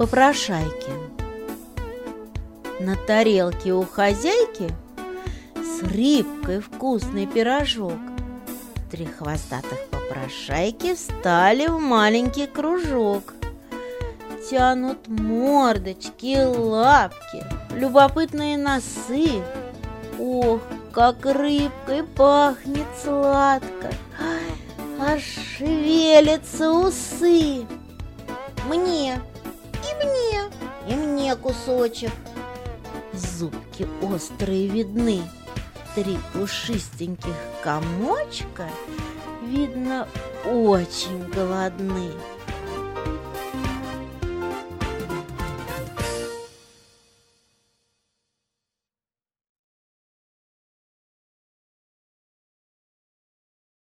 попрошайки. На тарелке у хозяйки с рыбкой вкусный пирожок. 3 хвостатых попрошайки встали в маленький кружок. Тянут мордочки, лапки, любопытные носы. Ох, как рыбкой пахнет сладко, аж шевелятся усы. Мне, и мне кусочек. Зубки острые видны, 3 пушистеньких комочка, видно, очень голодны.